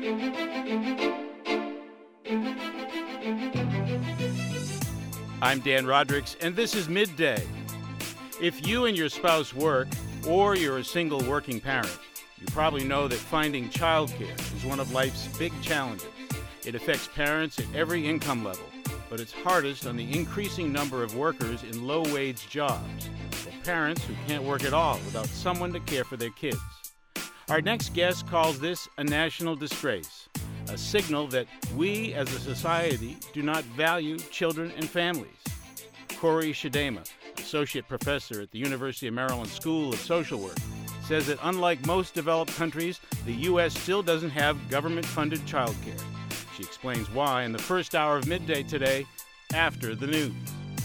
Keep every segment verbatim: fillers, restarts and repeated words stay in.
I'm Dan Rodricks, and this is Midday. If you and your spouse work, or you're a single working parent, you probably know that finding childcare is one of life's big challenges. It affects parents at every income level, but it's hardest on the increasing number of workers in low-wage jobs, or parents who can't work at all without someone to care for their kids. Our next guest calls this a national disgrace, a signal that we as a society do not value children and families. Corey Shadaima, associate professor at the University of Maryland School of Social Work, says that unlike most developed countries, the U S still doesn't have government-funded childcare. She explains why in the first hour of Midday today, after the news.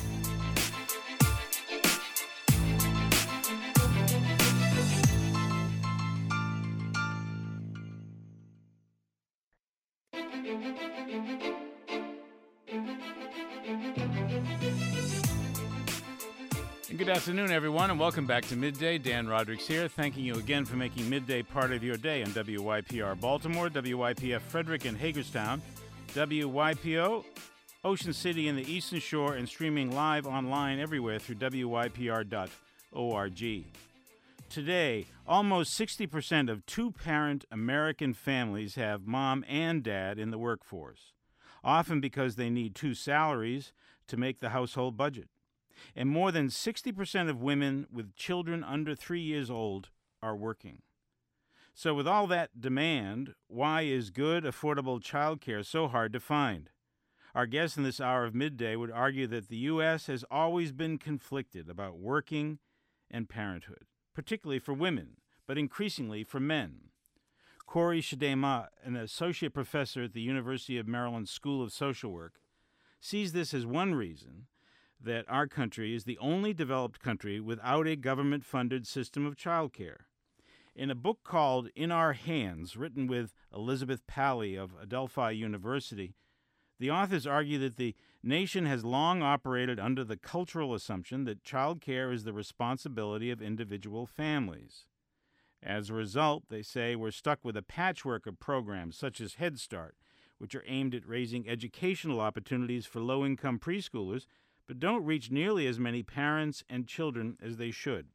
Good afternoon, everyone, and welcome back to Midday. Dan Rodricks here, thanking you again for making Midday part of your day on W Y P R Baltimore, W Y P F Frederick and Hagerstown, W Y P O Ocean City and the Eastern Shore, and streaming live online everywhere through W Y P R dot org. Today, almost sixty percent of two-parent American families have mom and dad in the workforce, often because they need two salaries to make the household budget. And more than sixty percent of women with children under three years old are working. So with all that demand, why is good, affordable child care so hard to find? Our guest in this hour of Midday would argue that the U S has always been conflicted about working and parenthood, particularly for women, but increasingly for men. Corey Shadaima, an associate professor at the University of Maryland School of Social Work, sees this as one reason that our country is the only developed country without a government-funded system of child care. In a book called In Our Hands, written with Elizabeth Pally of Adelphi University, the authors argue that the nation has long operated under the cultural assumption that child care is the responsibility of individual families. As a result, they say, we're stuck with a patchwork of programs such as Head Start, which are aimed at raising educational opportunities for low-income preschoolers, but don't reach nearly as many parents and children as they should.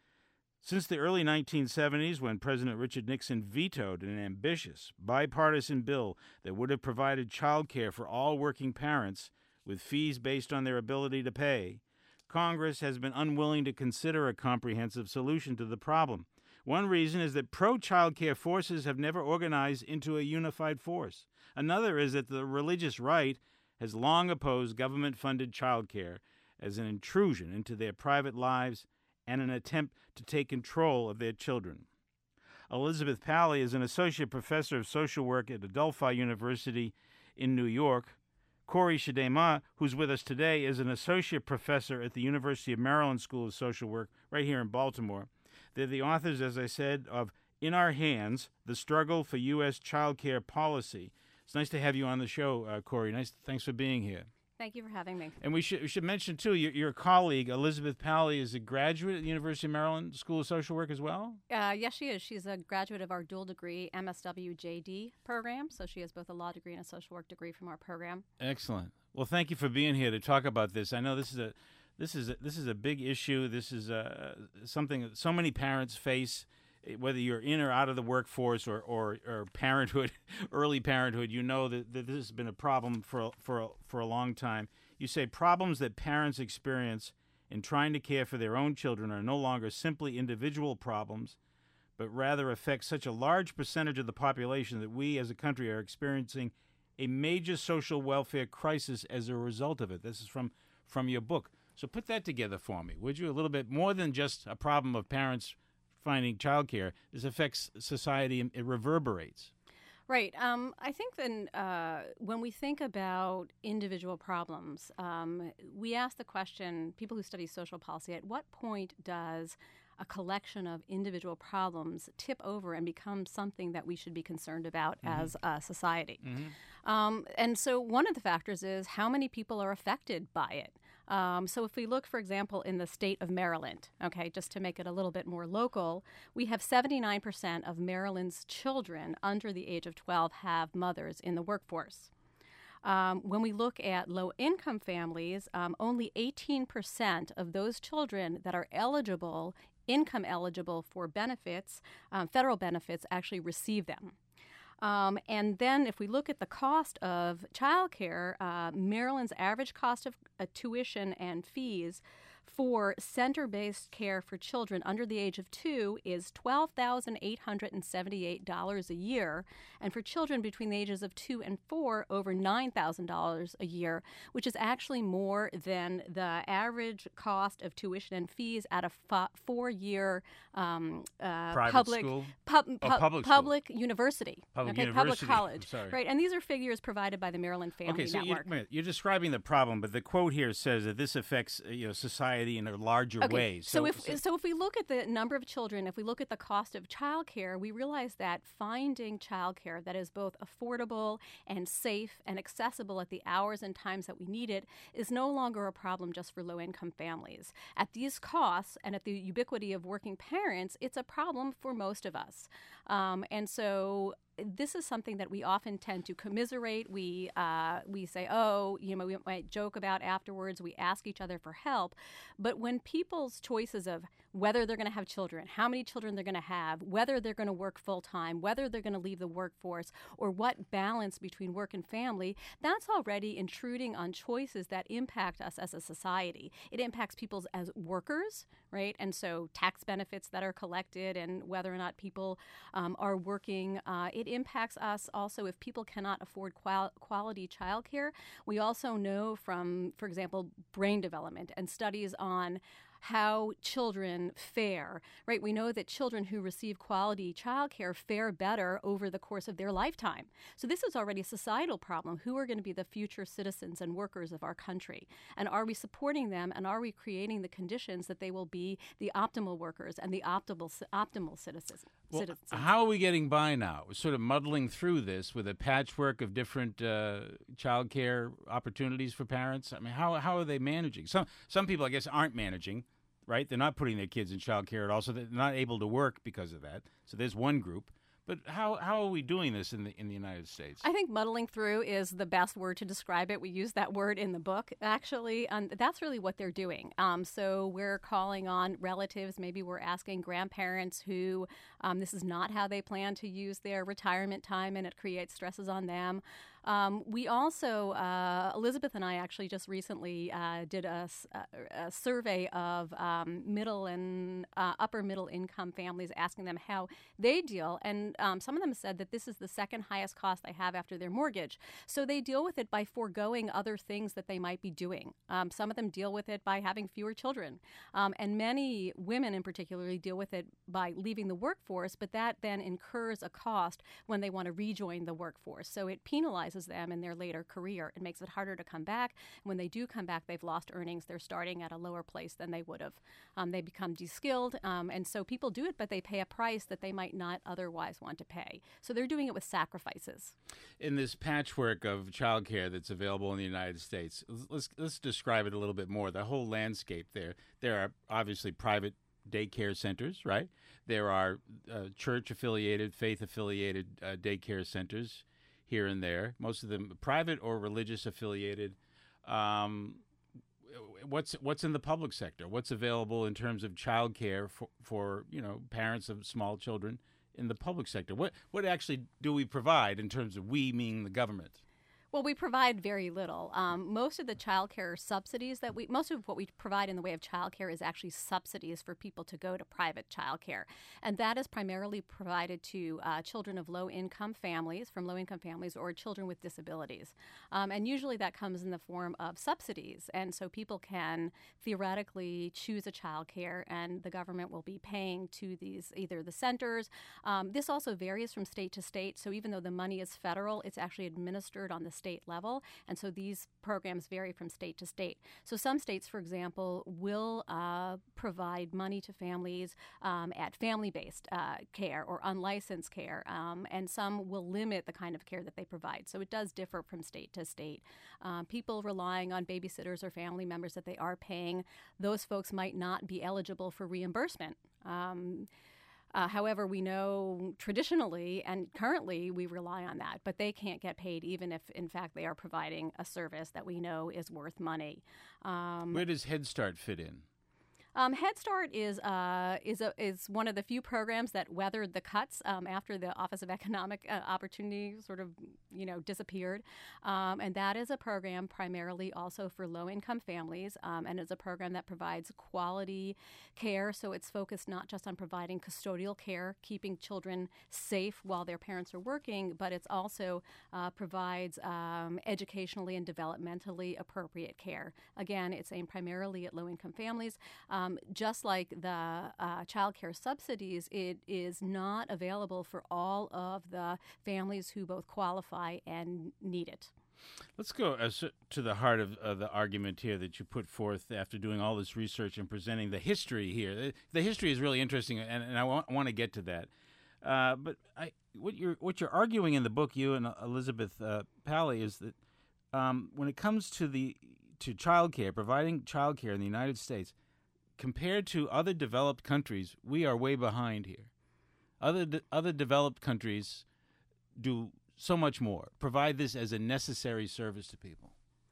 Since the early nineteen seventies, when President Richard Nixon vetoed an ambitious, bipartisan bill that would have provided child care for all working parents with fees based on their ability to pay, Congress has been unwilling to consider a comprehensive solution to the problem. One reason is that pro-child care forces have never organized into a unified force. Another is that the religious right has long opposed government-funded child care as an intrusion into their private lives and an attempt to take control of their children. Elizabeth Pally is an associate professor of social work at Adelphi University in New York. Corey Shadaima, who's with us today, is an associate professor at the University of Maryland School of Social Work right here in Baltimore. They're the authors, as I said, of In Our Hands, The Struggle for U S Child Care Policy. It's nice to have you on the show, uh, Corey. Nice, thanks for being here. Thank you for having me. And we should we should mention too, your, your colleague Elizabeth Pally is a graduate at the University of Maryland School of Social Work as well. Uh, yes, she is. She's a graduate of our dual degree M S W J D program, so she has both a law degree and a social work degree from our program. Excellent. Well, thank you for being here to talk about this. I know this is a this is a, this is a big issue. This is a, something that so many parents face. Whether you're in or out of the workforce or, or, or parenthood, early parenthood, you know that, that this has been a problem for, for, for a long time. You say problems that parents experience in trying to care for their own children are no longer simply individual problems, but rather affect such a large percentage of the population that we as a country are experiencing a major social welfare crisis as a result of it. This is from, from your book. So put that together for me, would you? A little bit more than just a problem of parents finding childcare. This affects society and it reverberates. Right. Um, I think then uh, when we think about individual problems, um, we ask the question, people who study social policy, at what point does a collection of individual problems tip over and become something that we should be concerned about mm-hmm. as a society? Mm-hmm. Um, and so one of the factors is how many people are affected by it. Um, so if we look, for example, in the state of Maryland, okay, just to make it a little bit more local, we have seventy-nine percent of Maryland's children under the age of twelve have mothers in the workforce. Um, when we look at low-income families, um, only eighteen percent of those children that are eligible, income eligible for benefits, um, federal benefits, actually receive them. Um, and then if we look at the cost of childcare, uh, Maryland's average cost of uh, tuition and fees for center-based care for children under the age of two is twelve thousand eight hundred seventy-eight dollars a year, and for children between the ages of two and four, over nine thousand dollars a year, which is actually more than the average cost of tuition and fees at a fo- four-year um, uh, Private public school? pub, Oh, pub, public public university, Public okay, university. public college, Sorry. right? And these are figures provided by the Maryland Family Okay, so you, Network. wait a minute. You're describing the problem, but the quote here says that this affects uh, you know society in a larger Okay, way. So, if so, if we look at the number of children, if we look at the cost of childcare, we realize that finding childcare that is both affordable and safe and accessible at the hours and times that we need it is no longer a problem just for low-income families. At these costs and at the ubiquity of working parents, it's a problem for most of us. Um, and so this is something that we often tend to commiserate. We uh, we say, oh, you know, we might joke about afterwards. We ask each other for help. But when people's choices of whether they're going to have children, how many children they're going to have, whether they're going to work full time, whether they're going to leave the workforce, or what balance between work and family, that's already intruding on choices that impact us as a society. It impacts people as workers, right? And so tax benefits that are collected and whether or not people um, are working. Uh, it impacts us also if people cannot afford qual- quality childcare. We also know from, for example, brain development and studies on how children fare, right? We know that children who receive quality childcare fare better over the course of their lifetime. So this is already a societal problem. Who are going to be the future citizens and workers of our country? And are we supporting them, and are we creating the conditions that they will be the optimal workers and the optimal optimal citizens? Well, citizens? how are we getting by now? We're sort of muddling through this with a patchwork of different uh, child care opportunities for parents. I mean, how how are they managing? Some some people, I guess, aren't managing, right? They're not putting their kids in child care at all, so they're not able to work because of that. So there's one group. But how how are we doing this in the in the United States? I think muddling through is the best word to describe it. We use that word in the book, actually. Um, that's really what they're doing. Um, so we're calling on relatives. Maybe we're asking grandparents who um, this is not how they plan to use their retirement time, and it creates stresses on them. Um, we also, uh, Elizabeth and I actually just recently uh, did a, a survey of um, middle and uh, upper middle income families, asking them how they deal. And um, some of them said that this is the second highest cost they have after their mortgage. So they deal with it by foregoing other things that they might be doing. Um, some of them deal with it by having fewer children. Um, and many women in particular deal with it by leaving the workforce, but that then incurs a cost when they want to rejoin the workforce. So it penalizes them in their later career. It makes it harder to come back. When they do come back, they've lost earnings. They're starting at a lower place than they would have. Um, they become de-skilled. Um, and so people do it, but they pay a price that they might not otherwise want to pay. So they're doing it with sacrifices. In this patchwork of childcare that's available in the United States, let's let's describe it a little bit more. The whole landscape there. There are obviously private daycare centers, right? There are uh, church-affiliated, faith-affiliated uh, daycare centers here and there, most of them private or religious affiliated. Um, what's what's in the public sector? What's available in terms of child care for, for you know parents of small children in the public sector? What what actually do we provide in terms of we, meaning the government? Well, we provide very little. Um, most of the child care subsidies that we, most of what we provide in the way of child care is actually subsidies for people to go to private child care. And that is primarily provided to uh, children of low-income families, from low-income families, or children with disabilities. Um, and usually that comes in the form of subsidies. And so people can theoretically choose a child care, and the government will be paying to these, either the centers. Um, this also varies from state to state. So even though the money is federal, it's actually administered on the state level. And so these programs vary from state to state. So some states, for example, will uh, provide money to families um, at family-based uh, care or unlicensed care, um, and some will limit the kind of care that they provide. So it does differ from state to state. Um, people relying on babysitters or family members that they are paying, those folks might not be eligible for reimbursement. Um, Uh, however, we know traditionally and currently we rely on that, but they can't get paid even if, in fact, they are providing a service that we know is worth money. Um, Where does Head Start fit in? Um, Head Start is uh, is a, is one of the few programs that weathered the cuts um, after the Office of Economic uh, Opportunity sort of you know disappeared, um, and that is a program primarily also for low-income families, um, and it's a program that provides quality care. So it's focused not just on providing custodial care, keeping children safe while their parents are working, but it's also uh, provides um, educationally and developmentally appropriate care. Again, it's aimed primarily at low-income families. Um, Um, just like the uh, child care subsidies, it is not available for all of the families who both qualify and need it. Let's go uh, to the heart of uh, the argument here that you put forth after doing all this research and presenting the history here. The, the history is really interesting, and, and I want, want to get to that. Uh, but I, what you're what you're arguing in the book, you and Elizabeth uh, Pally, is that um, when it comes to the to child care, providing child care in the United States, compared to other developed countries, we are way behind here. Other de- other developed countries do so much more, provide this as a necessary service to people.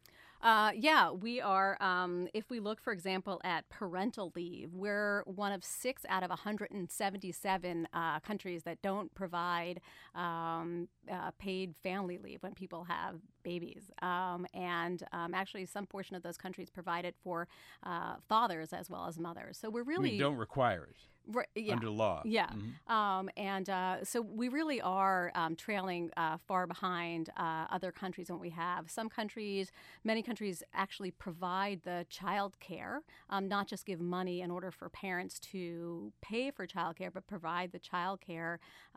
Uh, yeah, we are. Um, if we look, for example, at parental leave, we're one of six out of one hundred seventy-seven uh, countries that don't provide um, uh, paid family leave when people have babies. Um, and um, actually, some portion of those countries provide it for uh, fathers as well as mothers. So we're really we don't require it. Right, yeah. Under law. Yeah. Mm-hmm. Um, and uh, so we really are um, trailing uh, far behind uh, other countries when we have. Some countries, many countries actually provide the child care, um, not just give money in order for parents to pay for child care, but provide the child care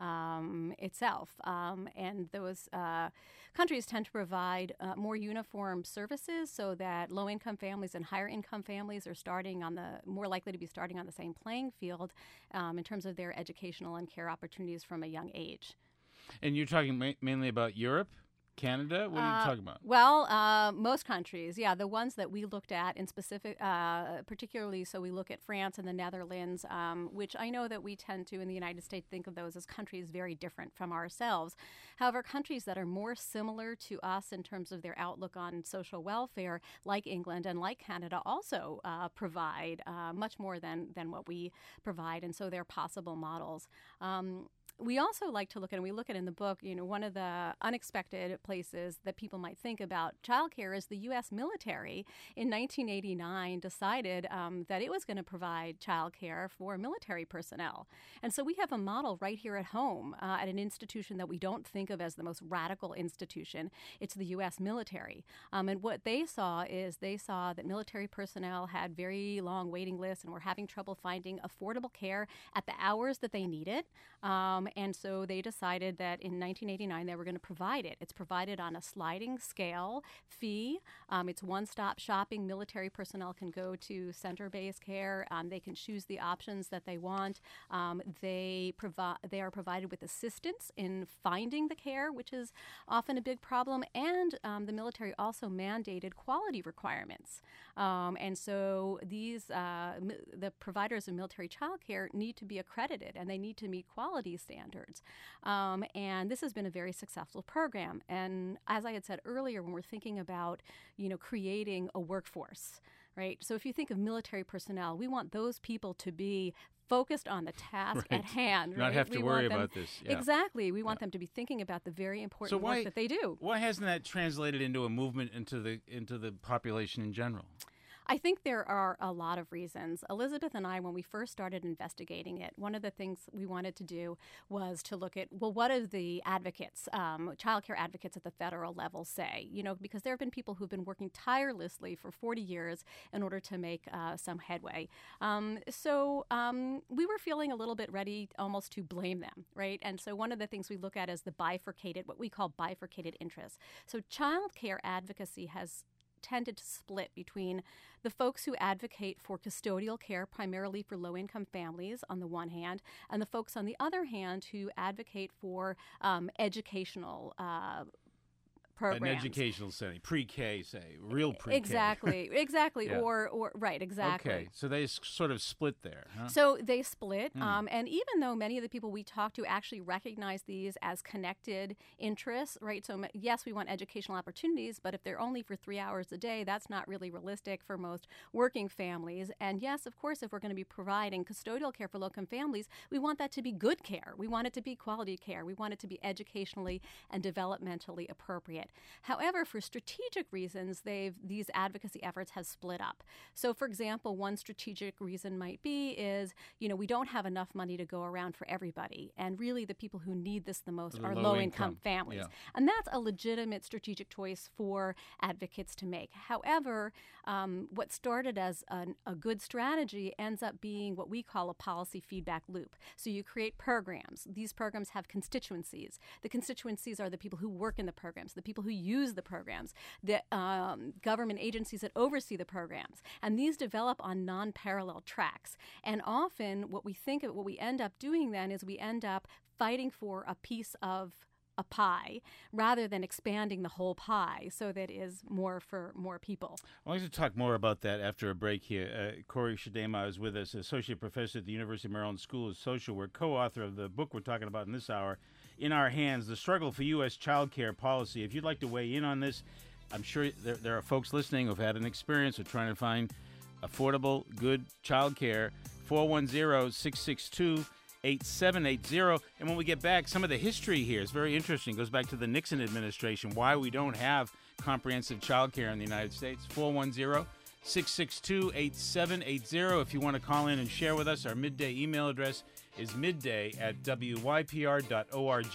um, itself. Um, and those uh, countries tend to provide uh, more uniform services so that low-income families and higher-income families are starting on the more likely to be starting on the same playing field um, in terms of their educational and care opportunities from a young age. And you're talking ma- mainly about Europe? Canada? What are you uh, talking about? Well, uh, most countries, yeah. The ones that we looked at in specific, uh, particularly, so we look at France and the Netherlands, um, which I know that we tend to in the United States think of those as countries very different from ourselves. However, countries that are more similar to us in terms of their outlook on social welfare, like England and like Canada, also uh, provide uh, much more than, than what we provide, and so they're possible models. Um, We also like to look at, and we look at in the book, you know, one of the unexpected places that people might think about childcare is the U S military in nineteen eighty-nine decided um, that it was going to provide childcare for military personnel. And so we have a model right here at home uh, at an institution that we don't think of as the most radical institution. It's the U S military. Um, and what they saw is they saw that military personnel had very long waiting lists and were having trouble finding affordable care at the hours that they needed. Um, and so they decided that in nineteen eighty-nine they were going to provide it. It's provided on a sliding scale fee. Um, it's one-stop shopping. Military personnel can go to center-based care. Um, they can choose the options that they want. Um, they provide. They are provided with assistance in finding the care, which is often a big problem. And um, the military also mandated quality requirements. Um, and so these uh, m- the providers of military child care need to be accredited, and they need to meet quality standards. Um, and this has been a very successful program. And as I had said earlier, when we're thinking about, you know, creating a workforce, right? So if you think of military personnel, we want those people to be focused on the task right. at hand. Not right? have to we worry them, about this. Yeah. Exactly. We want yeah. them to be thinking about the very important so why, work that they do. Why hasn't that translated into a movement into the into the population in general? I think there are a lot of reasons. Elizabeth and I, when we first started investigating it, one of the things we wanted to do was to look at, well, what do the advocates, um, child care advocates at the federal level say? You know, because there have been people who've been working tirelessly for forty years in order to make uh, some headway. Um, so um, we were feeling a little bit ready almost to blame them, right? And so one of the things we look at is the bifurcated, what we call bifurcated interests. So child care advocacy has tended to split between the folks who advocate for custodial care, primarily for low-income families, on the one hand, and the folks on the other hand who advocate for um, educational uh, programs. An educational setting, pre-K, say, real pre-K. Exactly, exactly, Yeah. or, or right, exactly. Okay, so they s- sort of split there, huh? So they split, Hmm. um, and even though many of the people we talk to actually recognize these as connected interests, right? So m- yes, we want educational opportunities, but if they're only for three hours a day, that's not really realistic for most working families. And yes, of course, if we're going to be providing custodial care for low-income families, we want that to be good care. We want it to be quality care. We want it to be educationally and developmentally appropriate. However, for strategic reasons, they've these advocacy efforts have split up. So, for example, one strategic reason might be is, you know, we don't have enough money to go around for everybody, and really the people who need this the most The are low low-income income, families. yeah. And that's a legitimate strategic choice for advocates to make. However, um, what started as an, a good strategy ends up being what we call a policy feedback loop. So you create programs. These programs have constituencies. The constituencies are the people who work in the programs, the people who use the programs, the um, government agencies that oversee the programs. And these develop on non-parallel tracks. And often what we think of, what we end up doing then is we end up fighting for a piece of a pie rather than expanding the whole pie so that it is more for more people. I'd like to talk more about that after a break here. Uh, Corey Shadema is with us, Associate Professor at the University of Maryland School of Social Work, co-author of the book we're talking about in this hour, In Our Hands, The Struggle for U S Child Care Policy. If you'd like to weigh in on this, I'm sure there, there are folks listening who've had an experience of trying to find affordable, good child care. four one zero, six six two, eight seven eight zero. And when we get back, some of the history here is very interesting. It goes back to the Nixon administration, why we don't have comprehensive child care in the United States. four one zero, six six two, eight seven eight zero. If you want to call in and share with us, our midday email address is midday at W Y P R dot org.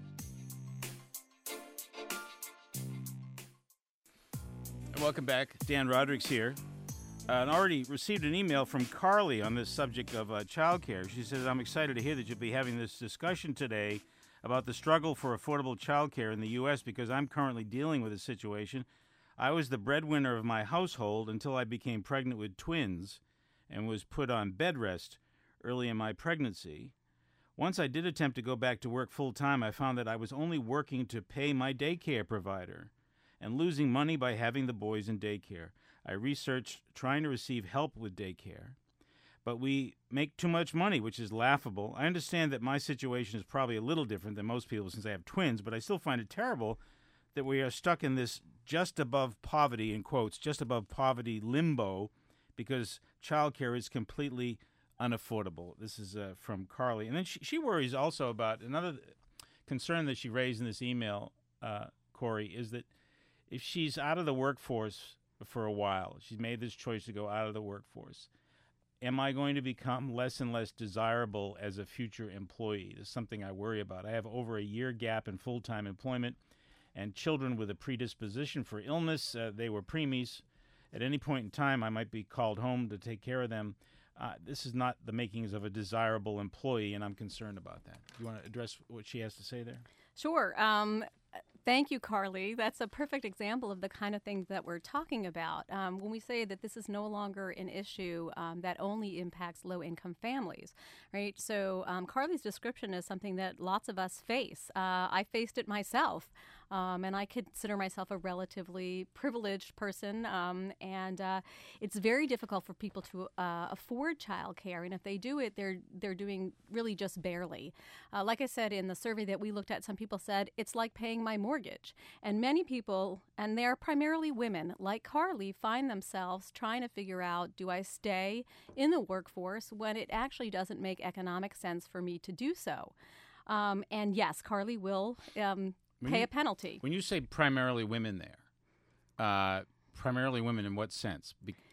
And welcome back. Dan Roderick's here. Uh, and already received an email from Carly on this subject of uh, child care. She says, I'm excited to hear that you'll be having this discussion today about the struggle for affordable child care in the U S because I'm currently dealing with a situation. I was the breadwinner of my household until I became pregnant with twins and was put on bed rest early in my pregnancy. Once I did attempt to go back to work full-time, I found that I was only working to pay my daycare provider and losing money by having the boys in daycare. I researched trying to receive help with daycare, but we make too much money, which is laughable. I understand that my situation is probably a little different than most people since I have twins, but I still find it terrible that we are stuck in this just above poverty, in quotes, just above poverty limbo because childcare is completely unaffordable. This is uh, from Carly. And then she, she worries also about another concern that she raised in this email, uh, Corey, is that if she's out of the workforce for a while, she's made this choice to go out of the workforce, am I going to become less and less desirable as a future employee? It's something I worry about. I have over a year gap in full-time employment and children with a predisposition for illness. Uh, they were preemies. At any point in time, I might be called home to take care of them. Uh, this is not the makings of a desirable employee, and I'm concerned about that. Do you want to address what she has to say there? Sure. Um, Thank you, Carly. That's a perfect example of the kind of things that we're talking about. Um, when we say that this is no longer an issue um, that only impacts low-income families, right? So um, Carly's description is something that lots of us face. Uh, I faced it myself. Um, and I consider myself a relatively privileged person, um, and uh, it's very difficult for people to uh, afford childcare. And if they do it, they're they're doing really just barely. Uh, like I said in the survey that we looked at, some people said it's like paying my mortgage. And many people, and they're primarily women, like Carly, find themselves trying to figure out: do I stay in the workforce when it actually doesn't make economic sense for me to do so? Um, and yes, Carly will. Um, When pay you, a penalty. When you say primarily women there, uh, primarily women in what sense? Be-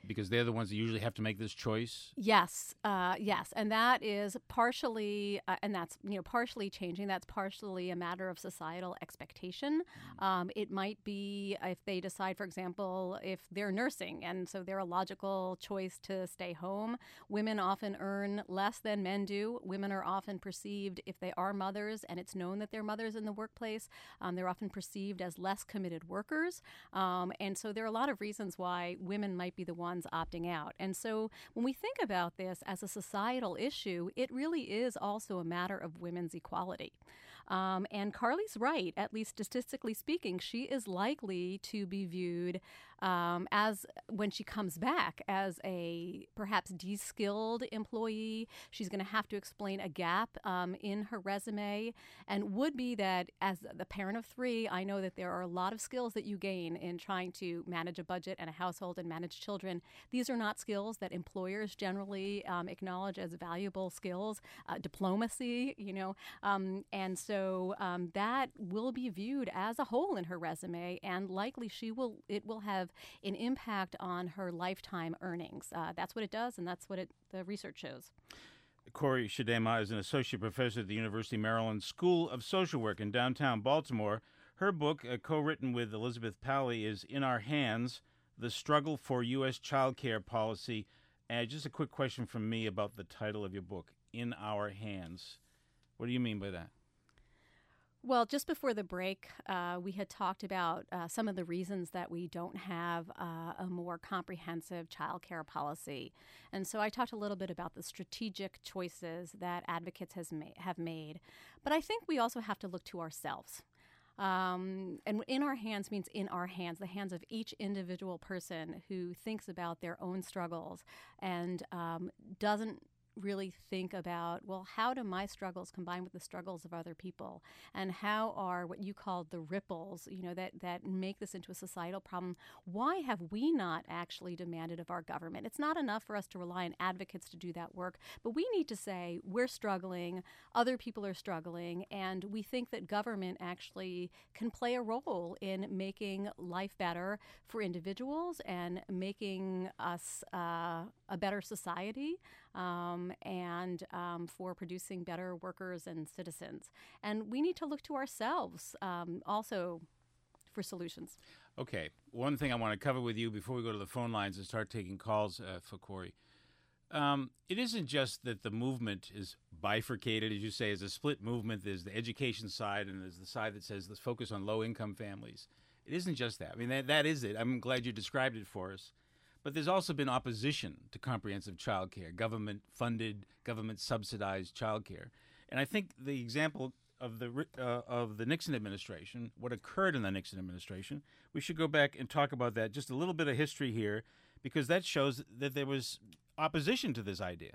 because they're the ones that usually have to make this choice? Yes, uh, yes, and that is partially, uh, and that's you know partially changing. That's partially a matter of societal expectation. Mm. Um, it might be if they decide, for example, if they're nursing, and so they're a logical choice to stay home. Women often earn less than men do. Women are often perceived, if they are mothers, and it's known that they're mothers in the workplace, um, they're often perceived as less committed workers, um, and so there are a lot of reasons why women might be the ones opting out. And so when we think about this as a societal issue, it really is also a matter of women's equality. Um, and Carly's right, at least statistically speaking, she is likely to be viewed um, as, when she comes back, as a perhaps de-skilled employee. She's going to have to explain a gap um, in her resume, and would be that as the parent of three, I know that there are a lot of skills that you gain in trying to manage a budget and a household and manage children. These are not skills that employers generally um, acknowledge as valuable skills. Uh, diplomacy, you know, um, and so So um, that will be viewed as a whole in her resume, and likely she will it will have an impact on her lifetime earnings. Uh, that's what it does, and that's what it, the research shows. Corey Shadema is an associate professor at the University of Maryland School of Social Work in downtown Baltimore. Her book, uh, co-written with Elizabeth Pally, is In Our Hands, The Struggle for U S Child Care Policy. And just a quick question from me about the title of your book, In Our Hands. What do you mean by that? Well, just before the break, uh, we had talked about uh, some of the reasons that we don't have uh, a more comprehensive child care policy. And so I talked a little bit about the strategic choices that advocates has ma- have made. But I think we also have to look to ourselves. Um, and in our hands means in our hands, the hands of each individual person who thinks about their own struggles and um, doesn't really think about, well, how do my struggles combine with the struggles of other people? And how are what you call the ripples, you know, that, that make this into a societal problem? Why have we not actually demanded of our government? It's not enough for us to rely on advocates to do that work, but we need to say we're struggling, other people are struggling, and we think that government actually can play a role in making life better for individuals and making us uh, a better society. Um, and um, for producing better workers and citizens. And we need to look to ourselves um, also for solutions. Okay. One thing I want to cover with you before we go to the phone lines and start taking calls uh, for Corey. Um, it isn't just that the movement is bifurcated, as you say, as a split movement. There's the education side and there's the side that says let's focus on low-income families. It isn't just that. I mean, that, that is it. I'm glad you described it for us. But there's also been opposition to comprehensive child care, government-funded, government-subsidized child care. And I think the example of the uh, of the Nixon administration, what occurred in the Nixon administration, we should go back and talk about that, just a little bit of history here, because that shows that there was opposition to this idea.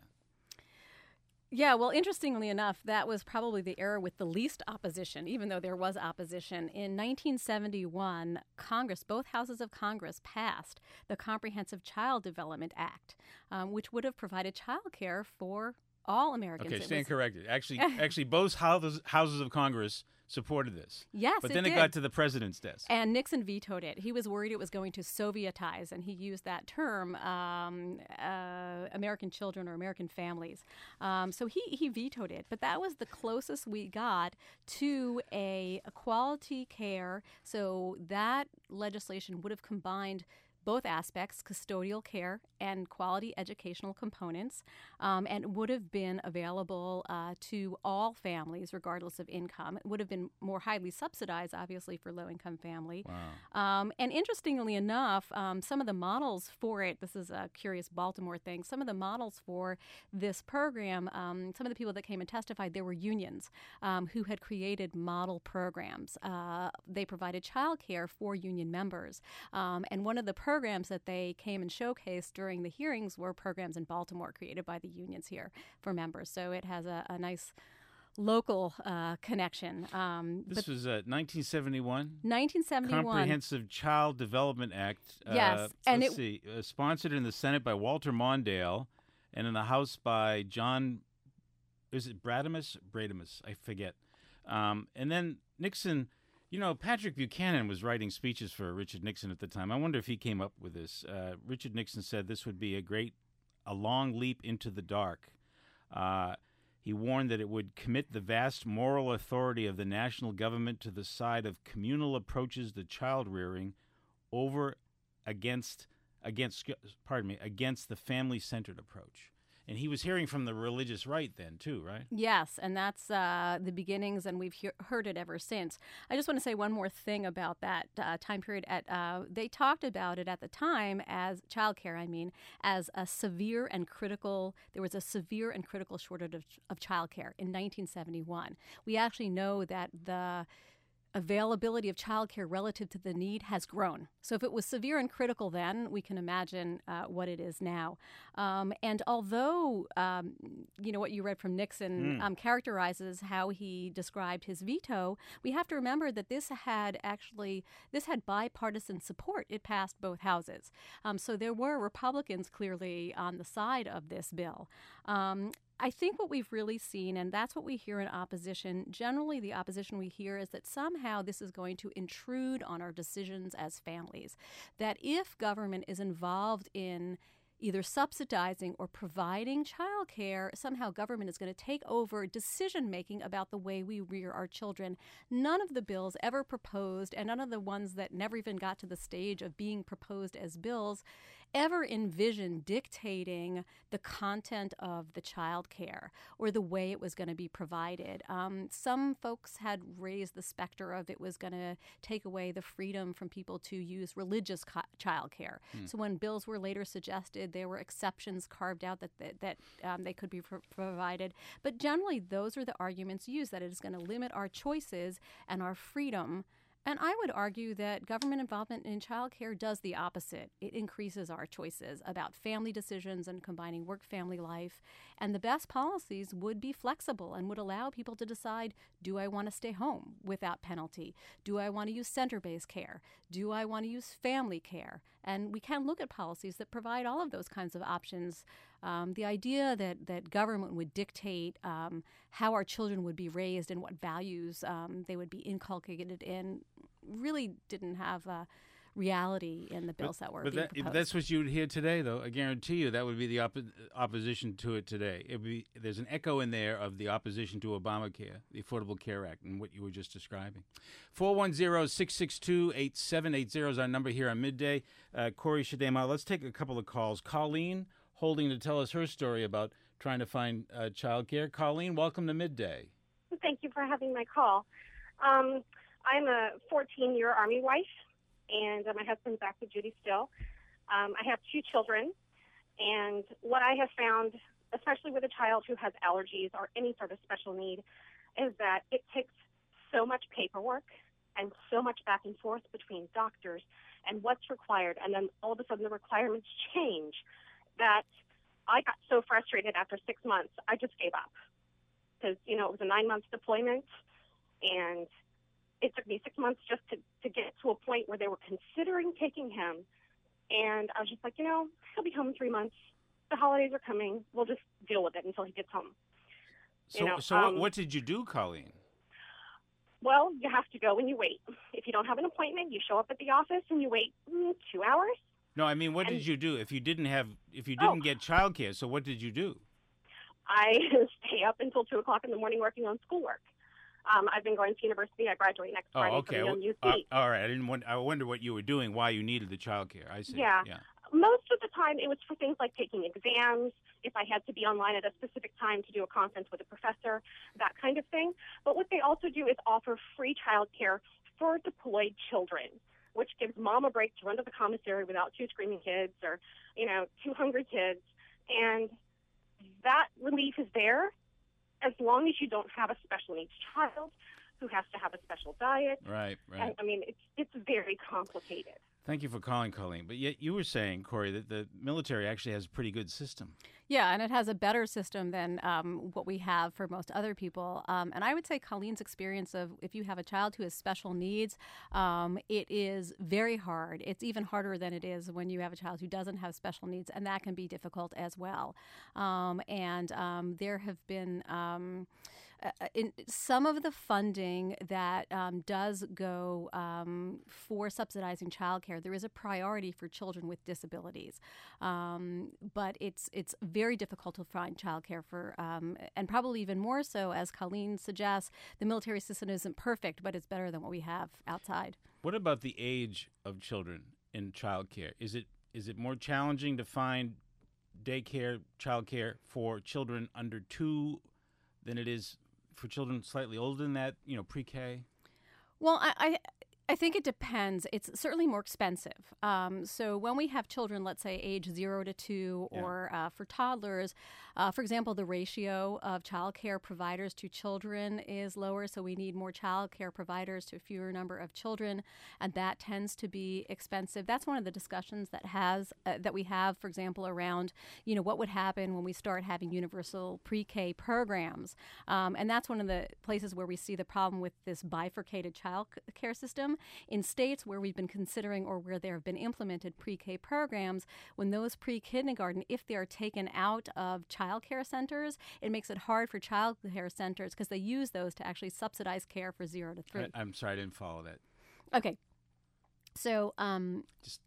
Yeah, well, interestingly enough, that was probably the era with the least opposition, even though there was opposition. In nineteen seventy-one, Congress, both houses of Congress, passed the Comprehensive Child Development Act, um, which would have provided child care for all Americans. Okay, It stand was- corrected. Actually, actually, both houses, houses of Congress supported this. Yes, But it then it did. got to the president's desk. And Nixon vetoed it. He was worried it was going to Sovietize, and he used that term, um, uh, American children or American families. Um, so he, he vetoed it. But that was the closest we got to a, a quality care. So that legislation would have combined both aspects, custodial care and quality educational components, um, and would have been available uh, to all families, regardless of income. It would have been more highly subsidized, obviously, for low-income family. Wow. Um, and interestingly enough, um, some of the models for it, this is a curious Baltimore thing, some of the models for this program, um, some of the people that came and testified, there were unions um, who had created model programs. Uh, they provided child care for union members. Um, and one of the programs Programs that they came and showcased during the hearings were programs in Baltimore created by the unions here for members. So it has a, a nice local uh, connection. Um, This but was uh, nineteen seventy-one? nineteen seventy-one. Comprehensive Child Development Act. Yes, Uh, and let's it- see. Uh, sponsored in the Senate by Walter Mondale and in the House by John, is it Bradamus? Bradamus, I forget. Um, and then Nixon You know, Patrick Buchanan was writing speeches for Richard Nixon at the time. I wonder if he came up with this. Uh, Richard Nixon said this would be a great, a long leap into the dark. Uh, he warned that it would commit the vast moral authority of the national government to the side of communal approaches to child rearing over against, against, pardon me, against the family-centered approach. And he was hearing from the religious right then, too, right? Yes, and that's uh, the beginnings, and we've he- heard it ever since. I just want to say one more thing about that uh, time period. At uh, They talked about it at the time as, childcare, I mean, as a severe and critical, there was a severe and critical shortage of, of childcare in nineteen seventy-one. We actually know that the availability of childcare relative to the need has grown. So if it was severe and critical then, we can imagine uh, what it is now. Um, and although, um, you know, what you read from Nixon Mm. um, characterizes how he described his veto, we have to remember that this had actually, this had bipartisan support. It passed both houses. Um, so there were Republicans clearly on the side of this bill. Um, I think what we've really seen, and that's what we hear in opposition, generally the opposition we hear is that somehow this is going to intrude on our decisions as families. That if government is involved in either subsidizing or providing childcare, somehow government is going to take over decision-making about the way we rear our children. None of the bills ever proposed, and none of the ones that never even got to the stage of being proposed as bills, ever envisioned dictating the content of the child care or the way it was going to be provided. Um, some folks had raised the specter of it was going to take away the freedom from people to use religious co- child care. Mm. So when bills were later suggested, there were exceptions carved out that that, that um, they could be pro- provided. But generally, those are the arguments used, that it is going to limit our choices and our freedom. And I would argue that government involvement in childcare does the opposite. It increases our choices about family decisions and combining work-family life. And the best policies would be flexible and would allow people to decide, do I want to stay home without penalty? Do I want to use center-based care? Do I want to use family care? And we can look at policies that provide all of those kinds of options. Um, the idea that, that government would dictate um, how our children would be raised and what values um, they would be inculcated in really didn't have uh, reality in the bills but, that were but being that, proposed. If that's what you would hear today, though, I guarantee you that would be the oppo- opposition to it today. It would be, there's an echo in there of the opposition to Obamacare, the Affordable Care Act, and what you were just describing. four one zero, six six two, eight seven eight zero is our number here on Midday. Uh, Corey Shadema, let's take a couple of calls. Colleen, holding to tell us her story about trying to find uh, childcare. Colleen, welcome to Midday. Thank you for having my call. Um, I'm a fourteen-year Army wife, and uh, my husband's active duty still. Um, I have two children, and what I have found, especially with a child who has allergies or any sort of special need, is that it takes so much paperwork and so much back and forth between doctors and what's required, and then all of a sudden the requirements change, that I got so frustrated after six months, I just gave up. Because, you know, it was a nine-month deployment, and it took me six months just to, to get to a point where they were considering taking him. And I was just like, you know, he'll be home in three months. The holidays are coming. We'll just deal with it until he gets home. So, you know, so um, what, what did you do, Colleen? Well, you have to go and you wait. If you don't have an appointment, you show up at the office and you wait mm, two hours. No, I mean, what and, did you do if you didn't have, if you didn't oh, get childcare? So what did you do? I stay up until two o'clock in the morning working on schoolwork. Um, I've been going to university. I graduate next Oh, Friday okay. from U C. Uh, all right. I didn't want. I wonder what you were doing. Why you needed the childcare? I see. Yeah. Yeah. Most of the time, it was for things like taking exams. If I had to be online at a specific time to do a conference with a professor, that kind of thing. But what they also do is offer free childcare for deployed children, which gives mom a break to run to the commissary without two screaming kids or, you know, two hungry kids. And that relief is there as long as you don't have a special needs child who has to have a special diet. Right, right. And, I mean, it's it's very complicated. Thank you for calling, Colleen. But yet you were saying, Corey, that the military actually has a pretty good system. Yeah, and it has a better system than um, what we have for most other people. Um, and I would say Colleen's experience of if you have a child who has special needs, um, it is very hard. It's even harder than it is when you have a child who doesn't have special needs, and that can be difficult as well. Um, and um, there have been... Um, uh, in some of the funding that um, does go um, for subsidizing childcare, there is a priority for children with disabilities, um, but it's it's very difficult to find childcare for, um, and probably even more so, as Colleen suggests, the military system isn't perfect, but it's better than what we have outside. What about the age of children in childcare? Is it is it more challenging to find daycare, childcare for children under two than it is for children slightly older than that, you know, pre-K? Well, I, I I think it depends. It's certainly more expensive. Um, so when we have children, let's say age zero to two, Yeah. or uh, for toddlers, uh, for example, the ratio of child care providers to children is lower, so we need more child care providers to a fewer number of children, and that tends to be expensive. That's one of the discussions that has uh, that we have, for example, around, you know, what would happen when we start having universal pre-K programs, um, and that's one of the places where we see the problem with this bifurcated child c- care system. In states where we've been considering or where there have been implemented pre-K programs, when those pre-kindergarten, if they are taken out of child care centers, it makes it hard for child care centers because they use those to actually subsidize care for zero to three. I, I'm sorry, I didn't follow that. Okay. So, um, Just,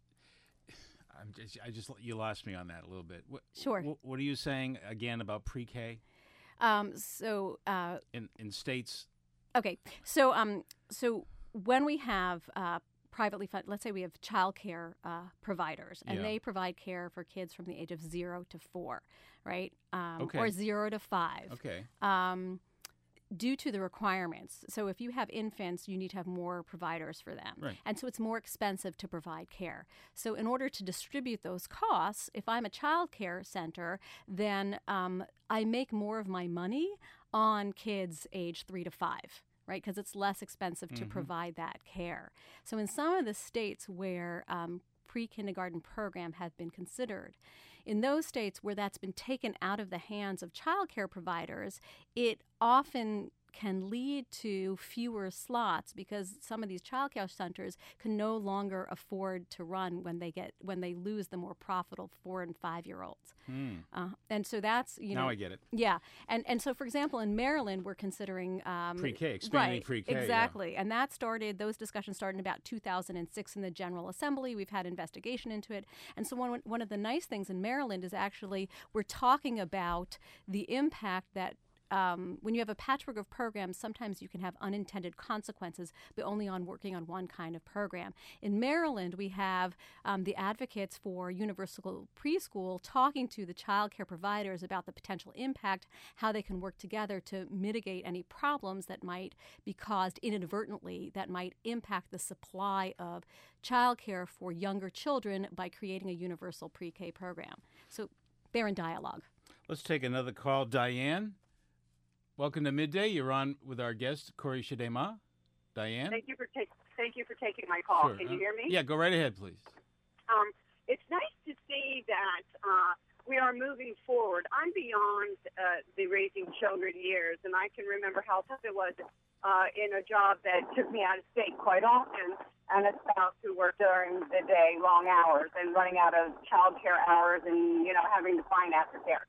I'm just, I just, you lost me on that a little bit. What, Sure. What, what are you saying again about pre-K um, so, uh, in in states? okay. So, um, so when we have uh, privately funded, let's say we have child care uh, providers, and Yeah. they provide care for kids from the age of zero to four, right? Um, Okay. Or zero to five. Okay. Um, due to the requirements. So if you have infants, you need to have more providers for them. Right. And so it's more expensive to provide care. So in order to distribute those costs, if I'm a child care center, then um, I make more of my money on kids age three to five. Right, because it's less expensive to Mhm. provide that care. So in some of the states where um, pre-kindergarten program have been considered, in those states where that's been taken out of the hands of child care providers, it often can lead to fewer slots because some of these child care centers can no longer afford to run when they get when they lose the more profitable four and five year olds. Hmm. Uh, and so that's you know Now I get it. yeah, and and so for example in Maryland we're considering um, Pre-K, expanding right, pre-K, yeah. exactly, and that started those discussions started in about two thousand six in the General Assembly. We've had investigation into it, and so one one of the nice things in Maryland is actually we're talking about the impact that. Um, when you have a patchwork of programs, sometimes you can have unintended consequences, but only on working on one kind of program. In Maryland, we have um, the advocates for universal preschool talking to the child care providers about the potential impact, how they can work together to mitigate any problems that might be caused inadvertently that might impact the supply of child care for younger children by creating a universal pre-K program. So they're in dialogue. Let's take another call. Diane, welcome to Midday. You're on with our guest, Corey Shadema. Diane? Thank you for take, Thank you for taking my call. Sure. Can Uh, you hear me? Yeah, go right ahead, please. Um, it's nice to see that uh, we are moving forward. I'm beyond uh, the raising children years, and I can remember how tough it was uh, in a job that took me out of state quite often, and a spouse who worked during the day, long hours, and running out of child care hours, and you know having to find aftercare.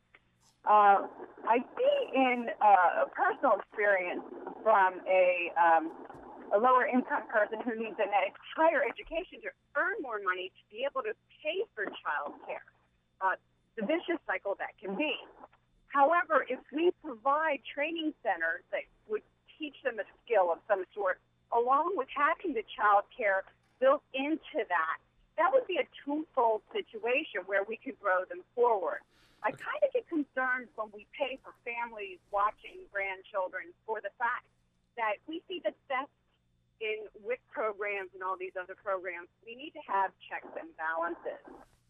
Uh, I see in uh, a personal experience from a, um, a lower income person who needs a higher education to earn more money to be able to pay for child care, uh, the vicious cycle that can be. However, if we provide training centers that would teach them a skill of some sort, along with having the child care built into that, that would be a twofold situation where we could grow them forward. I kind of get concerned when we pay for families watching grandchildren for the fact that we see the best in W I C programs and all these other programs. We need to have checks and balances.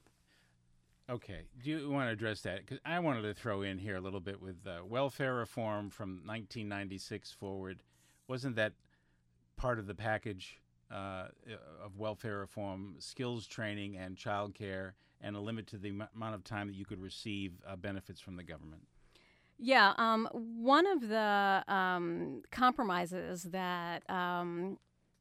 Okay. Do you want to address that? Because I wanted to throw in here a little bit with uh, welfare reform from nineteen ninety-six forward. Wasn't that part of the package uh, of welfare reform, skills training and child care, and a limit to the m- amount of time that you could receive uh, benefits from the government? Yeah, um, one of the um, compromises that um,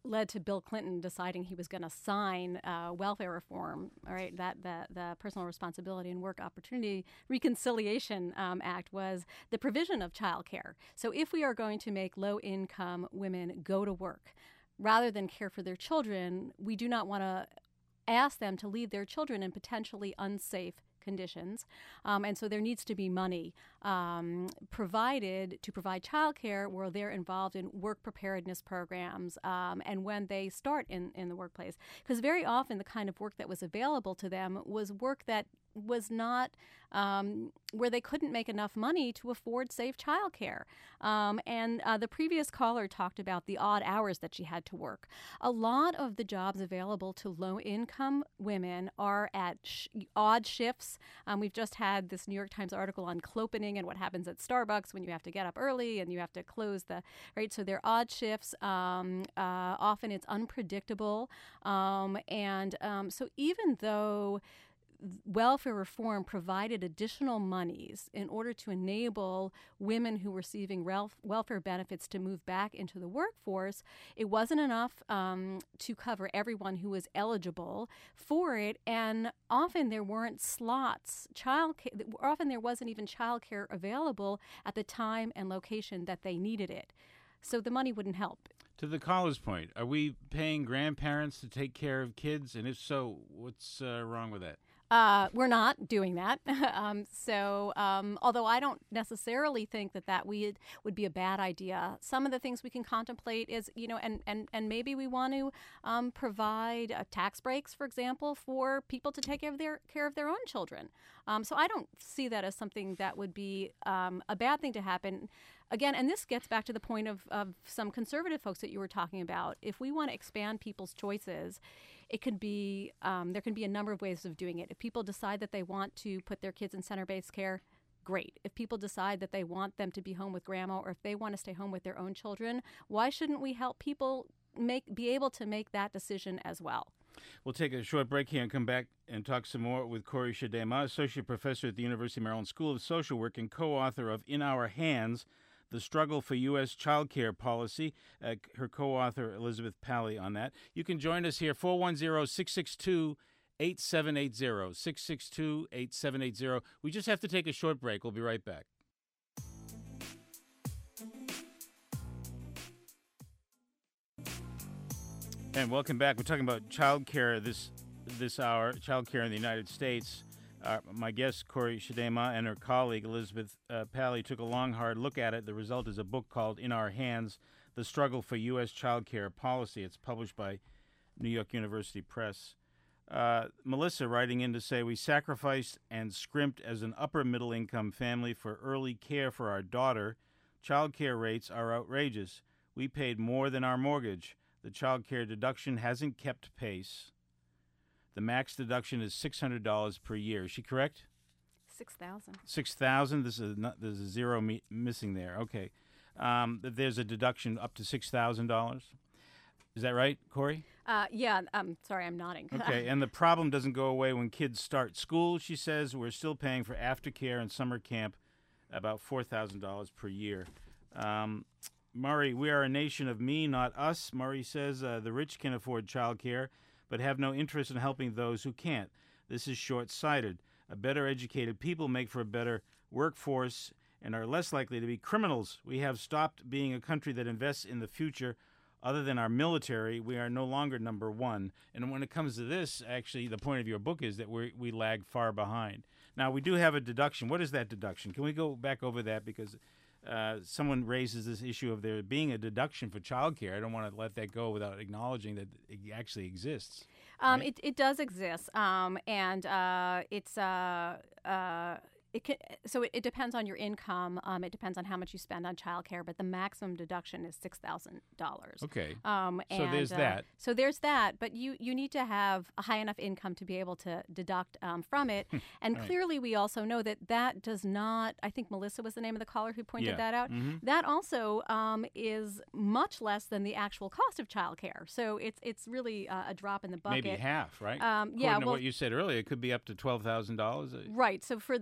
led to Bill Clinton deciding he was going to sign uh, welfare reform, all right, that the, the Personal Responsibility and Work Opportunity Reconciliation um, Act was the provision of child care. So if we are going to make low-income women go to work rather than care for their children, we do not want to ask them to leave their children in potentially unsafe conditions. Um, and so there needs to be money um, provided to provide childcare where they're involved in work preparedness programs um, and when they start in, in the workplace. Because very often the kind of work that was available to them was work that was not um, where they couldn't make enough money to afford safe childcare. Um, and uh, the previous caller talked about the odd hours that she had to work. A lot of the jobs available to low-income women are at sh- odd shifts. Um, we've just had this New York Times article on clopening and what happens at Starbucks when you have to get up early and you have to close the, right? So they're odd shifts. Um, uh, often it's unpredictable. Um, and um, so even though welfare reform provided additional monies in order to enable women who were receiving rel- welfare benefits to move back into the workforce, it wasn't enough um, to cover everyone who was eligible for it, and often there weren't slots. Child ca- often there wasn't even child care available at the time and location that they needed it. So the money wouldn't help. To the caller's point, are we paying grandparents to take care of kids? And if so, what's uh, wrong with that? Uh, we're not doing that. um, so, um, although I don't necessarily think that that we would be a bad idea, some of the things we can contemplate is, you know, and, and, and maybe we want to um, provide uh, tax breaks, for example, for people to take care of their care of their own children. Um, so I don't see that as something that would be um, a bad thing to happen. Again, and this gets back to the point of, of some conservative folks that you were talking about. If we want to expand people's choices, it could be, um, there can be a number of ways of doing it. If people decide that they want to put their kids in center-based care, great. If people decide that they want them to be home with grandma or if they want to stay home with their own children, why shouldn't we help people make be able to make that decision as well? We'll take a short break here and come back and talk some more with Corey Shadema, Associate Professor at the University of Maryland School of Social Work and co-author of In Our Hands, The Struggle for U S Child Care Policy, uh, her co-author Elizabeth Pally on that. You can join us here, four one zero, six six two, eight seven eight zero, six six two, eight seven eight zero. We just have to take a short break. We'll be right back. And welcome back. We're talking about child care this, this hour, child care in the United States. Uh, my guest, Corey Shadema, and her colleague, Elizabeth uh, Pally, took a long, hard look at it. The result is a book called In Our Hands, The Struggle for U S Child Care Policy. It's published by New York University Press. Uh, Melissa writing in to say, we sacrificed and scrimped as an upper-middle-income family for early care for our daughter. Child care rates are outrageous. We paid more than our mortgage. The child care deduction hasn't kept pace. The max deduction is six hundred dollars per year. Is she correct? six thousand. six thousand dollars. This is not, there's a zero me- missing there. Okay. Um, there's a deduction up to six thousand dollars. Is that right, Corey? Uh, yeah, um, sorry, I'm nodding. Okay, and the problem doesn't go away when kids start school, she says. We're still paying for aftercare and summer camp, about four thousand dollars per year. Um, Murray, we are a nation of me, not us. Murray says uh, the rich can afford child care, but have no interest in helping those who can't. This is short-sighted. A better educated people make for a better workforce and are less likely to be criminals. We have stopped being a country that invests in the future. Other than our military, we are no longer number one. And when it comes to this, actually, the point of your book is that we we lag far behind. Now, we do have a deduction. What is that deduction? Can we go back over that? Because uh, someone raises this issue of there being a deduction for child care. I don't want to let that go without acknowledging that it actually exists. Um, right? it, it does exist, um, and uh, it's uh, uh, it can, so it, it depends on your income. Um, it depends on how much you spend on childcare, but the maximum deduction is six thousand dollars. Okay. Um, So and, there's uh, that. So there's that, but you you need to have a high enough income to be able to deduct um, from it. And Right. clearly, we also know that that does not. I think Melissa was the name of the caller who pointed Yeah. that out. Mhm. That also um, is much less than the actual cost of childcare. So it's it's really uh, a drop in the bucket. Maybe half, right? Um, According yeah, to well, what you said earlier, it could be up to twelve thousand dollars. right. So for the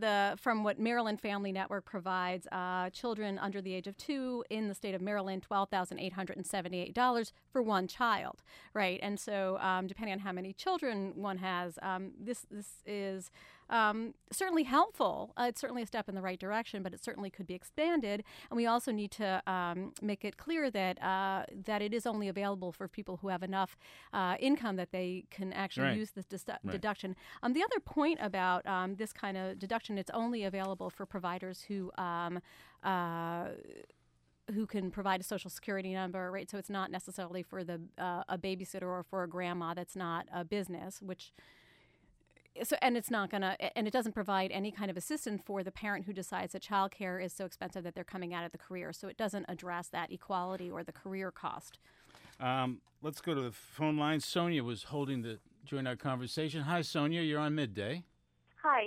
from what Maryland Family Network provides, uh, children under the age of two in the state of Maryland, twelve thousand eight hundred seventy-eight dollars for one child, right? And so um, depending on how many children one has, um, this, this is um, certainly helpful. Uh, it's certainly a step in the right direction, but it certainly could be expanded. And we also need to um, make it clear that uh, that it is only available for people who have enough uh, income that they can actually Right. use this dis- Right. deduction. Um, the other point about um, this kind of deduction, it's only available for providers who um, uh, who can provide a social security number, right? So it's not necessarily for the uh, a babysitter or for a grandma that's not a business, which so and it's not gonna and it doesn't provide any kind of assistance for the parent who decides that childcare is so expensive that they're coming out of the career. So it doesn't address that equality or the career cost. Um, let's go to the phone line. Sonia was holding to join our conversation. Hi, Sonia. You're on Midday. Hi.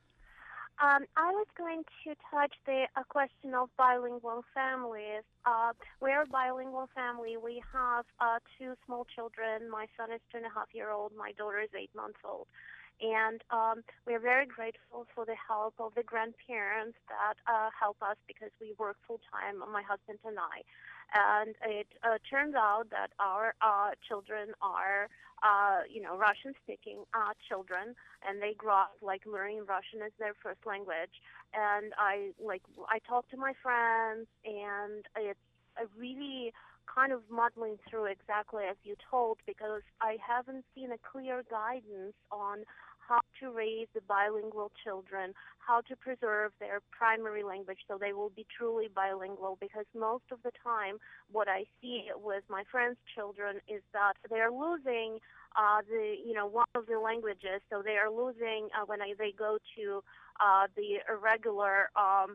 Um, I was going to touch the uh, question of bilingual families. Uh, we're a bilingual family. We have uh, two small children. My son is two and a half year old. My daughter is eight months old. And um, we're very grateful for the help of the grandparents that uh, help us because we work full time, my husband and I. And it uh, turns out that our uh, children are, uh, you know, Russian-speaking uh, children, and they grow up like learning Russian as their first language. And I like I talk to my friends, and it's a really kind of muddling through exactly as you told, because I haven't seen a clear guidance on how to raise the bilingual children, how to preserve their primary language so they will be truly bilingual, because most of the time what I see with my friends' children is that they're losing uh, the, you know, one of the languages, so they are losing uh, when I, they go to uh, the irregular, um,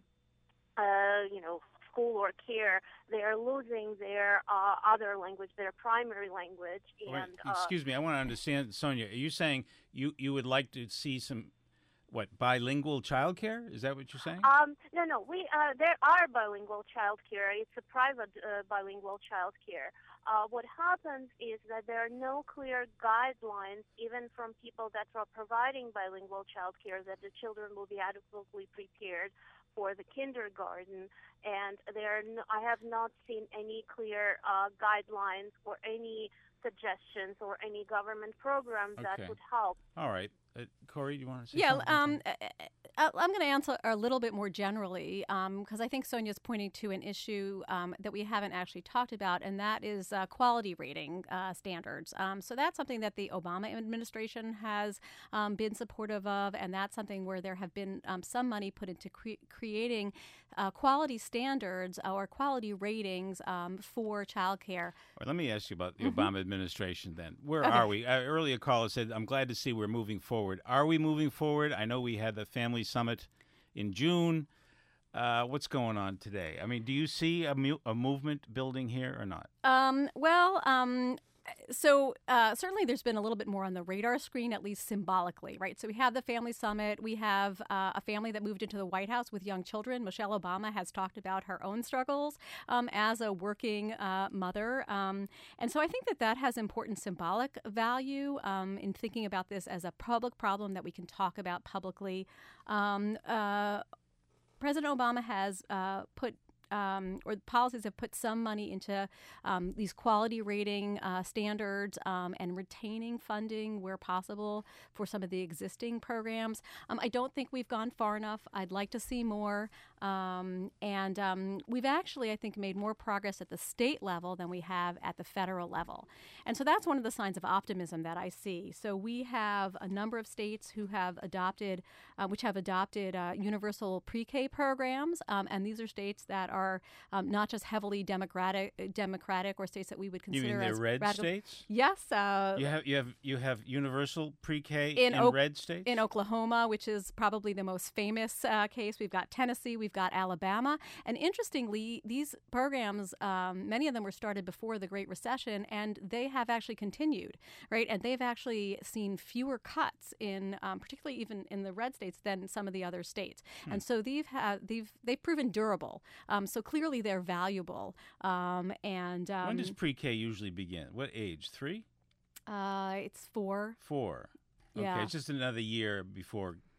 uh, you know, school or care, they are losing their uh, other language, their primary language. Wait, And uh, excuse me, I want to understand, Sonia. Are you saying you, you would like to see some, what, bilingual childcare? Is that what you're saying? Um, no, no. We uh, there are bilingual childcare. It's a private uh, bilingual childcare. Uh, what happens is that there are no clear guidelines, even from people that are providing bilingual childcare, that the children will be adequately prepared for the kindergarten. And there, are no, I have not seen any clear uh, guidelines or any suggestions or any government programs Okay. that would help. All right. Uh, Corey, do you want to say Yeah, something? um, I- I'm going to answer a little bit more generally because I think Sonia's pointing to an issue um, that we haven't actually talked about, and that is uh, quality rating uh, standards. Um, so that's something that the Obama administration has um, been supportive of, and that's something where there have been um, some money put into cre- creating uh, quality standards or quality ratings um, for childcare. All right, let me ask you about the Mhm. Obama administration then. Where Okay. are we? Uh, earlier caller said, I'm glad to see we're moving forward. Are we moving forward? I know we had the family summit in June. Uh, what's going on today? I mean, do you see a, mu- a movement building here or not? Um, well, um, so uh, certainly there's been a little bit more on the radar screen, at least symbolically, right? So we have the family summit. We have uh, a family that moved into the White House with young children. Michelle Obama has talked about her own struggles um, as a working uh, mother. Um, and so I think that that has important symbolic value um, in thinking about this as a public problem that we can talk about publicly. Um, uh, President Obama has uh, put Um, or policies have put some money into um, these quality rating uh, standards um, and retaining funding where possible for some of the existing programs. Um, I don't think we've gone far enough. I'd like to see more. Um, and um, we've actually, I think, made more progress at the state level than we have at the federal level. And so that's one of the signs of optimism that I see. So we have a number of states who have adopted, uh, which have adopted uh, universal pre-K programs. Um, and these are states that are um, not just heavily democratic, democratic, or states that we would You consider mean they're as red radical. states? Yes. Uh, You have you have you have universal pre-K In in, Oak- red states? in Oklahoma, which is probably the most famous uh, case. We've got Tennessee, we've got Alabama. And interestingly, these programs, um, many of them were started before the Great Recession, and they have actually continued, right? And they've actually seen fewer cuts in, um, particularly even in the red states, than some of the other states. Hmm. And so they've, ha- they've, they've proven durable. Um, so clearly they're valuable. Um, and um, When does pre-K usually begin? What age? Three? uh, it's four. Four? Yeah. Okay, it's just another year before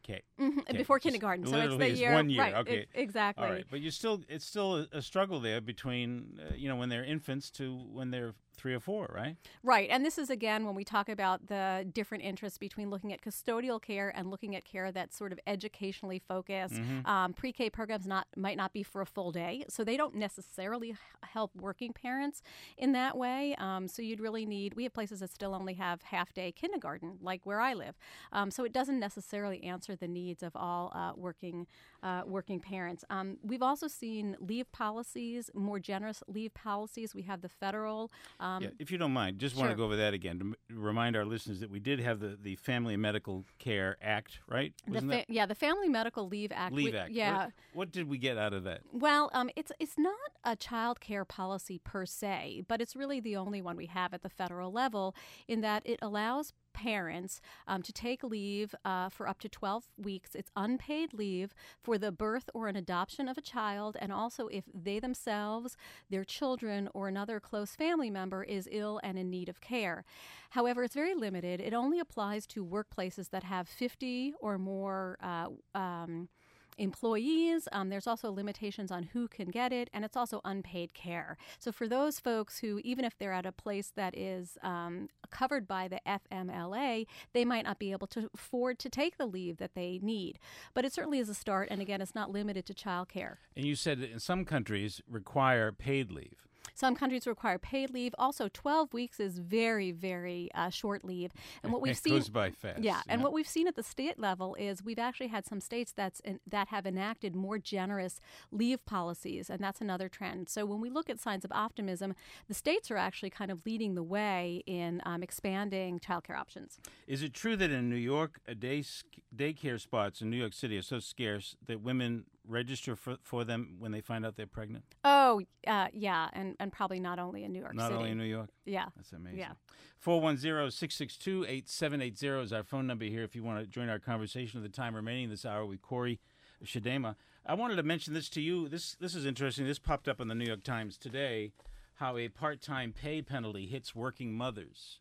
K. Mm-hmm. Okay. Before kindergarten, so Literally it's the is year. one year. Right, Okay, it, exactly. All right, but you still it's still a, a struggle there between uh, you know when they're infants to when they're three or four, right? Right, and this is again when we talk about the different interests between looking at custodial care and looking at care that's sort of educationally focused. Mm-hmm. Um, pre-K programs not might not be for a full day, so they don't necessarily h- help working parents in that way. Um, so you'd really need. We have places that still only have half-day kindergarten, like where I live. Um, so it doesn't necessarily answer the needs of all uh, working uh, working parents. Um, we've also seen leave policies, more generous leave policies. We have the federal. Um, yeah, if you don't mind, just want sure. to go over that again to m- remind our listeners that we did have the, the Family and Medical Care Act, right? The Wasn't fa- that yeah, the Family Medical Leave Act. Leave we- Act? Yeah. What, what did we get out of that? Well, um, it's it's not a child care policy per se, but it's really the only one we have at the federal level in that it allows parents um, to take leave uh, for up to twelve weeks. It's unpaid leave for the birth or an adoption of a child, and also if they themselves, their children, or another close family member is ill and in need of care. However, it's very limited. It only applies to workplaces that have fifty or more uh, um, employees. Um, there's also limitations on who can get it, and it's also unpaid care. So for those folks who, even if they're at a place that is um, covered by the F M L A, they might not be able to afford to take the leave that they need. But it certainly is a start, and again, it's not limited to child care. And you said that in some countries require paid leave. Some countries require paid leave. Also, twelve weeks is very, very uh, short leave. And what we've it seen goes by fast. Yeah, and what we've seen at the state level is we've actually had some states that's in, that have enacted more generous leave policies, and that's another trend. So when we look at signs of optimism, the states are actually kind of leading the way in um, expanding childcare options. Is it true that in New York, a day daycare spots in New York City are so scarce that women register for, for them when they find out they're pregnant? Oh, uh, yeah, and, and probably not only in New York Not City. only in New York? Yeah. That's amazing. Yeah. four one zero, six six two, eight seven eight zero is our phone number here if you want to join our conversation at the time remaining this hour with Corey Shadema. I wanted to mention this to you. This this is interesting. This popped up in the New York Times today, how a part-time pay penalty hits working mothers.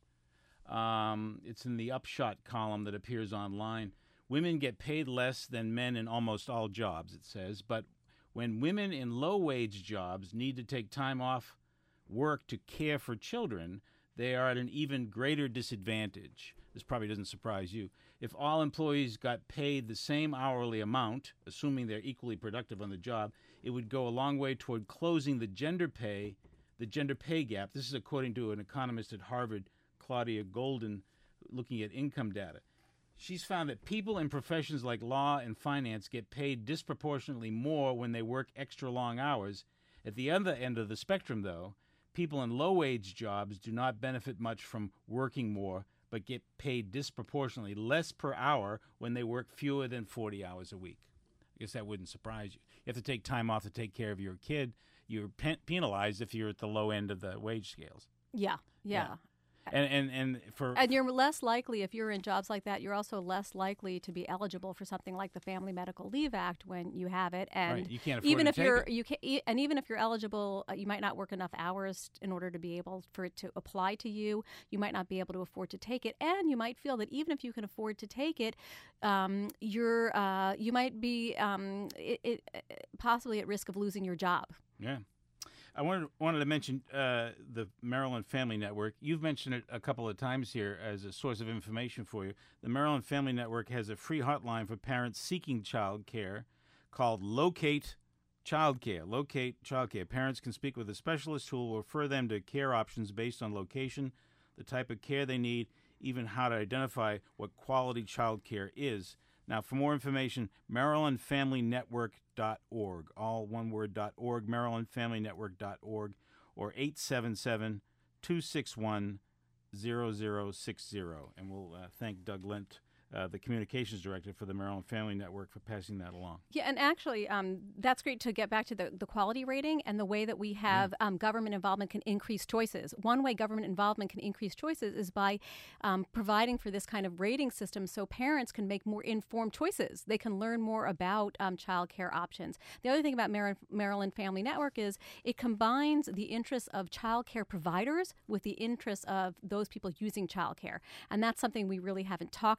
Um, it's in the upshot column that appears online. Women get paid less than men in almost all jobs, it says, but when women in low-wage jobs need to take time off work to care for children, they are at an even greater disadvantage. This probably doesn't surprise you. If all employees got paid the same hourly amount, assuming they're equally productive on the job, it would go a long way toward closing the gender pay, the gender pay gap. This is according to an economist at Harvard, Claudia Golden, looking at income data. She's found that people in professions like law and finance get paid disproportionately more when they work extra long hours. At the other end of the spectrum, though, people in low-wage jobs do not benefit much from working more, but get paid disproportionately less per hour when they work fewer than forty hours a week. I guess that wouldn't surprise you. You have to take time off to take care of your kid. You're pen- penalized if you're at the low end of the wage scales. Yeah, yeah. Yeah. And, and and for And you're less likely, if you're in jobs like that, you're also less likely to be eligible for something like the Family Medical Leave Act when you have it. And right, you can't afford even to if take you're it. you can, e- and even if you're eligible, uh, you might not work enough hours in order to be able for it to apply to you. You might not be able to afford to take it, and you might feel that even if you can afford to take it, um, you're uh, you might be um, it, it, possibly at risk of losing your job. Yeah. I wanted wanted to mention uh, the Maryland Family Network. You've mentioned it a couple of times here as a source of information for you. The Maryland Family Network has a free hotline for parents seeking child care called Locate Child Care. Locate Child Care. Parents can speak with a specialist who will refer them to care options based on location, the type of care they need, even how to identify what quality child care is. Now, for more information, maryland family network dot org, all one word, dot org, maryland family network dot org, or eight seven seven, two six one, zero zero six zero. And we'll uh, thank Doug Lent, uh, the communications director for the Maryland Family Network, for passing that along. Yeah, and actually, um, that's great to get back to the, the quality rating and the way that we have yeah. um, government involvement can increase choices. One way government involvement can increase choices is by um, providing for this kind of rating system so parents can make more informed choices. They can learn more about um, child care options. The other thing about Mar- Maryland Family Network is it combines the interests of child care providers with the interests of those people using child care. And that's something we really haven't talked about.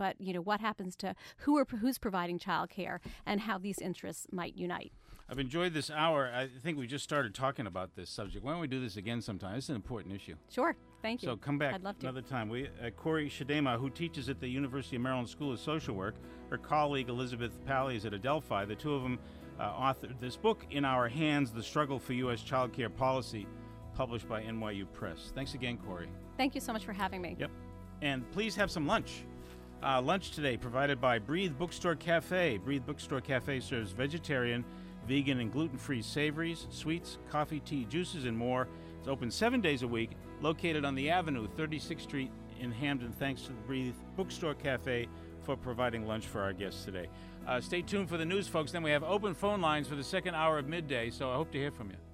but you know, what happens to who are who's providing childcare and how these interests might unite. I've enjoyed this hour. I think we just started talking about this subject. Why don't we do this again sometime? It's an important issue. Sure. Thank you. So come back I'd love to. another time. We, uh, Corey Shadema, who teaches at the University of Maryland School of Social Work, her colleague Elizabeth Pally is at Adelphi. The two of them uh, authored this book, In Our Hands, The Struggle for U S Childcare Policy, published by N Y U Press. Thanks again, Corey. Thank you so much for having me. Yep. And please have some lunch. Uh, lunch today provided by Breathe Bookstore Cafe. Breathe Bookstore Cafe serves vegetarian, vegan, and gluten-free savories, sweets, coffee, tea, juices, and more. It's open seven days a week, located on the Avenue, thirty-sixth Street in Hamden. Thanks to the Breathe Bookstore Cafe for providing lunch for our guests today. Uh, stay tuned for the news, folks. Then we have open phone lines for the second hour of midday, so I hope to hear from you.